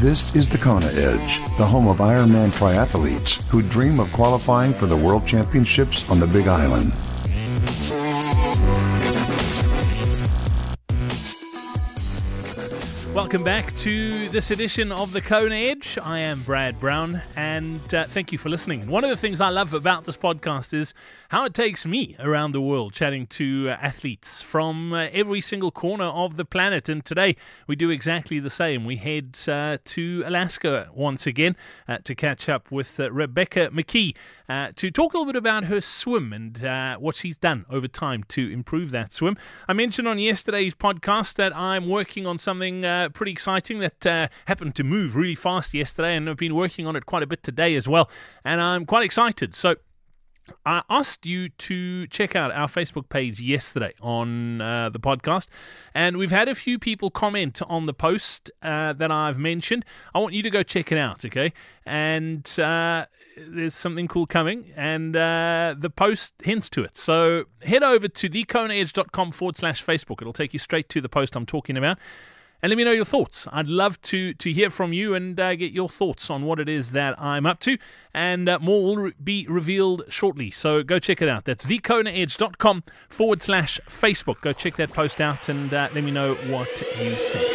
This is the Kona Edge, the home of Ironman triathletes who dream of qualifying for the World Championships on the Big Island. Welcome back to this edition of the Kona Edge. I am Brad Brown, and thank you for listening. One of the things I love about this podcast is how it takes me around the world chatting to athletes from every single corner of the planet. And today we do exactly the same. We head to Alaska once again to catch up with Rebecca McKee to talk a little bit about her swim and what she's done over time to improve that swim. I mentioned on yesterday's podcast that I'm working on something pretty exciting that happened to move really fast yesterday, and I've been working on it quite a bit today as well, and I'm quite excited. So I asked you to check out our Facebook page yesterday on the podcast, and we've had a few people comment on the post that I've mentioned. I want you to go check it out, okay? And there's something cool coming, and the post hints to it. So head over to thekonaedge.com/Facebook. It'll take you straight to the post I'm talking about. And let me know your thoughts. I'd love to hear from you and get your thoughts on what it is that I'm up to. And more will be revealed shortly. So go check it out. That's thekonaedge.com/Facebook. Go check that post out and let me know what you think.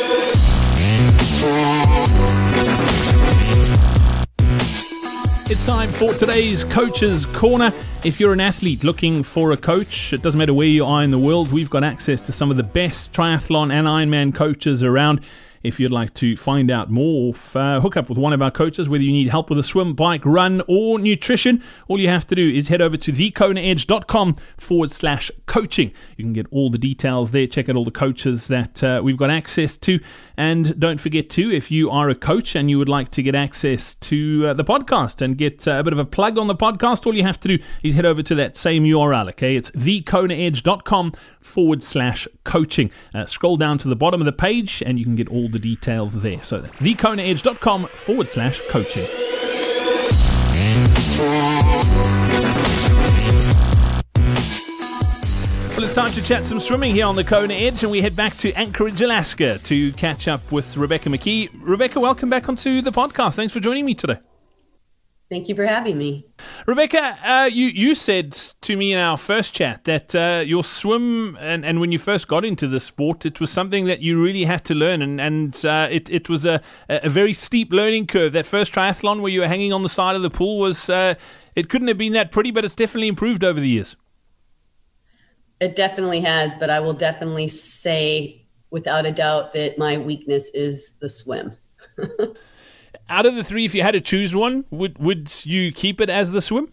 It's time for today's Coach's Corner. If you're an athlete looking for a coach, it doesn't matter where you are in the world, we've got access to some of the best triathlon and Ironman coaches around. If you'd like to find out more, hook up with one of our coaches, whether you need help with a swim, bike, run, or nutrition, all you have to do is head over to thekonaedge.com/coaching. You can get all the details there, check out all the coaches that we've got access to. And don't forget to, if you are a coach and you would like to get access to the podcast and get a bit of a plug on the podcast, all you have to do is head over to that same URL, okay? It's thekonaedge.com/coaching. Scroll down to the bottom of the page and you can get all the details there. So that's thekonaedge.com/coaching. Well, it's time to chat some swimming here on the Kona Edge, and we head back to Anchorage, Alaska to catch up with Rebecca McKee. Rebecca, welcome back onto the podcast. Thanks for joining me today. Thank you for having me. Rebecca, you said to me in our first chat that your swim, and when you first got into the sport, it was something that you really had to learn, and it was a very steep learning curve. That first triathlon where you were hanging on the side of the pool was, it couldn't have been that pretty, but it's definitely improved over the years. It definitely has, but I will definitely say without a doubt that my weakness is the swim. Out of the three, if you had to choose one, would you keep it as the swim?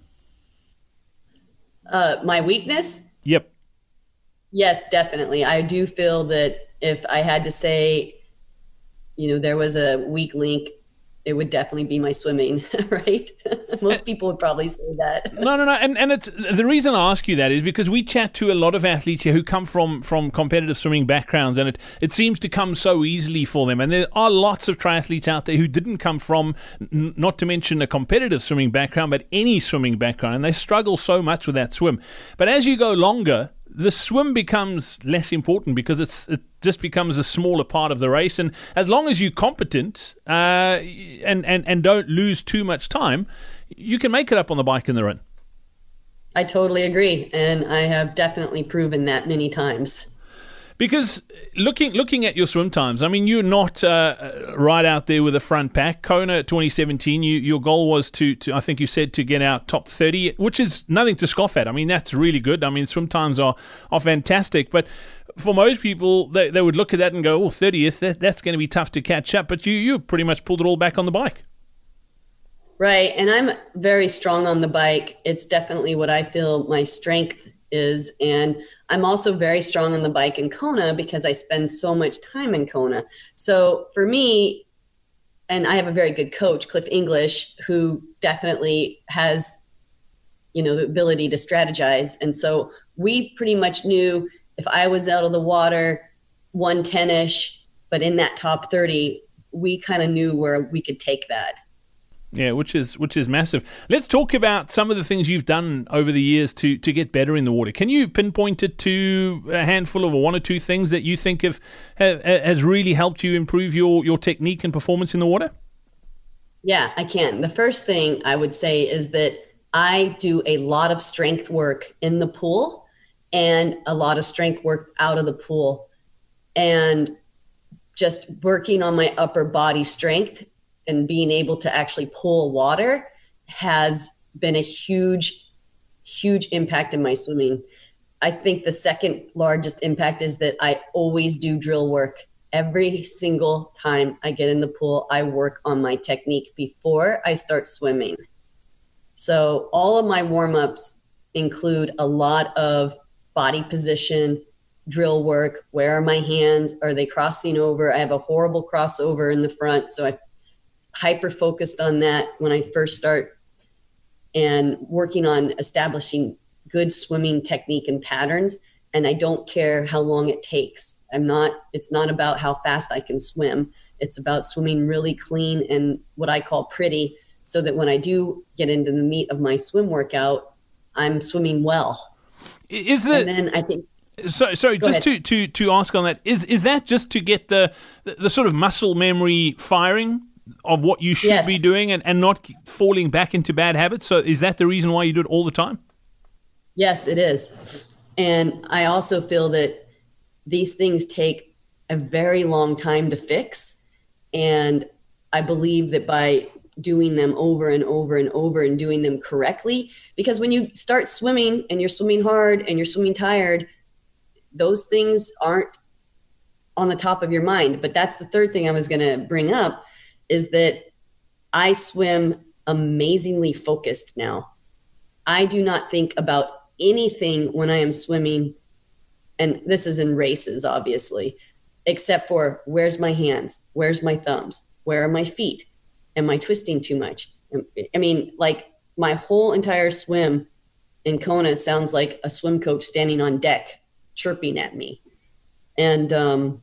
My weakness? Yep. Yes, definitely. I do feel that if I had to say, there was a weak link, it would definitely be my swimming, right? Most people would probably say that. No. And it's the reason I ask you that is because we chat to a lot of athletes here who come from competitive swimming backgrounds, and it seems to come so easily for them. And there are lots of triathletes out there who didn't come from, not to mention a competitive swimming background, but any swimming background, and they struggle so much with that swim. But as you go longer, the swim becomes less important because it just becomes a smaller part of the race. And as long as you're competent and don't lose too much time, you can make it up on the bike and the run. I totally agree, and I have definitely proven that many times. Because looking at your swim times, I mean, you're not right out there with a front pack. Kona 2017, your goal was to I think you said to get out top 30, which is nothing to scoff at. I mean, that's really good. I mean, swim times are fantastic. But for most people, they would look at that and go, 30th, that's going to be tough to catch up. But you pretty much pulled it all back on the bike. Right, and I'm very strong on the bike. It's definitely what I feel my strength is, and I'm also very strong on the bike in Kona because I spend so much time in Kona. So for me, and I have a very good coach, Cliff English, who definitely has, the ability to strategize. And so we pretty much knew if I was out of the water 110-ish, but in that top 30, we kind of knew where we could take that. Yeah, which is massive. Let's talk about some of the things you've done over the years to get better in the water. Can you pinpoint it to a handful of one or two things that you think has really helped you improve your technique and performance in the water? Yeah, I can. The first thing I would say is that I do a lot of strength work in the pool and a lot of strength work out of the pool, and just working on my upper body strength and being able to actually pull water has been a huge, huge impact in my swimming. I think the second largest impact is that I always do drill work. Every single time I get in the pool, I work on my technique before I start swimming. So all of my warm-ups include a lot of body position, drill work. Where are my hands? Are they crossing over? I have a horrible crossover in the front, so I hyper focused on that when I first start, and working on establishing good swimming technique and patterns. And I don't care how long it takes. It's not about how fast I can swim. It's about swimming really clean and what I call pretty, so that when I do get into the meat of my swim workout, I'm swimming well. And then I think, sorry, just to ask on that, is that just to get the sort of muscle memory firing of what you should be doing and not falling back into bad habits? So is that the reason why you do it all the time? Yes, it is. And I also feel that these things take a very long time to fix. And I believe that by doing them over and over and over and doing them correctly, because when you start swimming and you're swimming hard and you're swimming tired, those things aren't on the top of your mind. But that's the third thing I was going to bring up, is that I swim amazingly focused now. I do not think about anything when I am swimming, and this is in races, obviously, except for where's my hands, where's my thumbs, where are my feet, am I twisting too much? I mean, like, my whole entire swim in Kona sounds like a swim coach standing on deck chirping at me. And,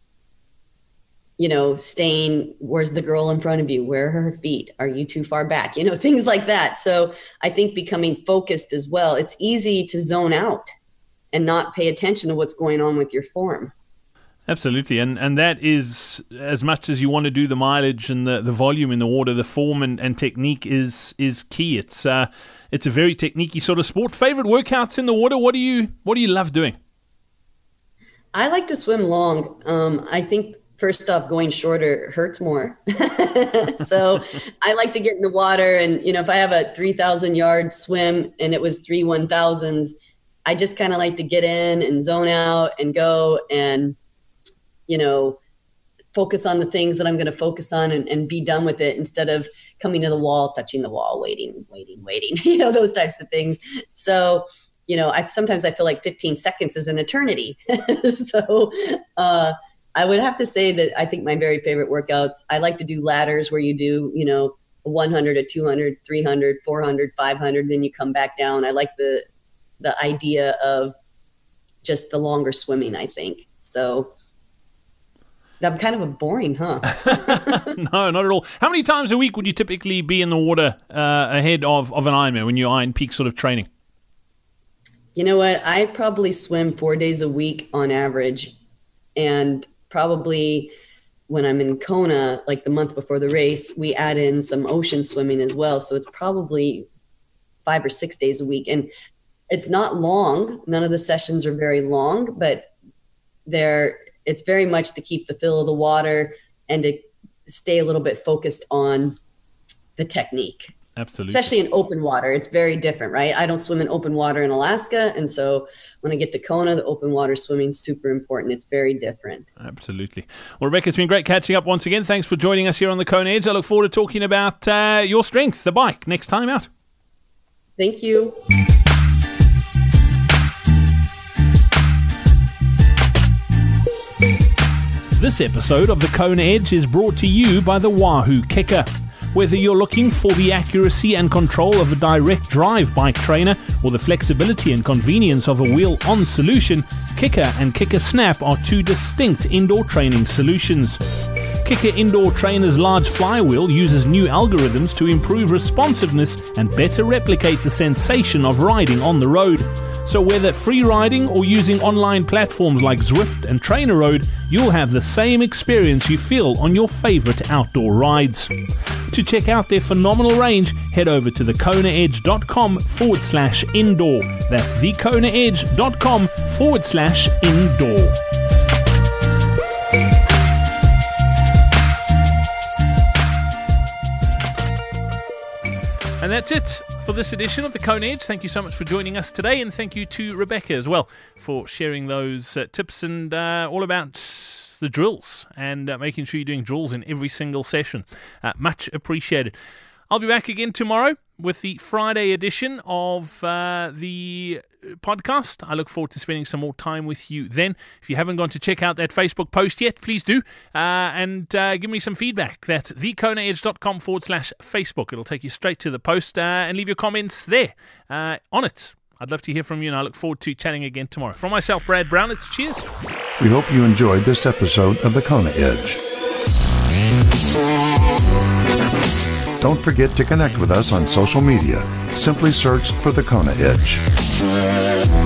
staying, where's the girl in front of you? Where are her feet? Are you too far back? Things like that. So I think becoming focused as well. It's easy to zone out and not pay attention to what's going on with your form. Absolutely. And that is, as much as you want to do the mileage and the volume in the water, the form and technique is key. It's a very techniquey sort of sport. Favorite workouts in the water? What do you love doing? I like to swim long. I think, first off, going shorter hurts more. So I like to get in the water, and, if I have a 3,000 yard swim and it was 3 1,000s, I just kind of like to get in and zone out and go and, focus on the things that I'm going to focus on and be done with it, instead of coming to the wall, touching the wall, waiting, those types of things. So, sometimes I feel like 15 seconds is an eternity. So, I would have to say that I think my very favorite workouts, I like to do ladders where you do, a 100, a 200, 300, 400, 500, then you come back down. I like the idea of just the longer swimming, I think. So I'm kind of a boring, huh? No, not at all. How many times a week would you typically be in the water ahead of an Ironman when you are in peak sort of training? You know what? I probably swim 4 days a week on average. And probably when I'm in Kona, like the month before the race, we add in some ocean swimming as well. So it's probably 5 or 6 days a week. And it's not long. None of the sessions are very long, but it's very much to keep the feel of the water and to stay a little bit focused on the technique. Absolutely. Especially in open water. It's very different, right? I don't swim in open water in Alaska. And so when I get to Kona, the open water swimming is super important. It's very different. Absolutely. Well, Rebecca, it's been great catching up once again. Thanks for joining us here on the Kona Edge. I look forward to talking about your strength, the bike, next time out. Thank you. This episode of the Kona Edge is brought to you by the Wahoo Kicker. Whether you're looking for the accuracy and control of a direct drive bike trainer or the flexibility and convenience of a wheel-on solution, Kicker and Kicker Snap are two distinct indoor training solutions. KICKR Indoor Trainer's large flywheel uses new algorithms to improve responsiveness and better replicate the sensation of riding on the road. So whether free riding or using online platforms like Zwift and Trainer Road, you'll have the same experience you feel on your favorite outdoor rides. To check out their phenomenal range, head over to thekonaedge.com/indoor. That's thekonaedge.com/indoor. And that's it for this edition of the Kona Edge. Thank you so much for joining us today, and thank you to Rebecca as well for sharing those tips and all about the drills and making sure you're doing drills in every single session. Much appreciated. I'll be back again tomorrow with the Friday edition of the podcast. I look forward to spending some more time with you then. If you haven't gone to check out that Facebook post yet, please do. And give me some feedback. That's thekonaedge.com/Facebook. It'll take you straight to the post and leave your comments there on it. I'd love to hear from you, and I look forward to chatting again tomorrow. From myself, Brad Brown, it's cheers. We hope you enjoyed this episode of The Kona Edge. Don't forget to connect with us on social media. Simply search for The Kona Edge.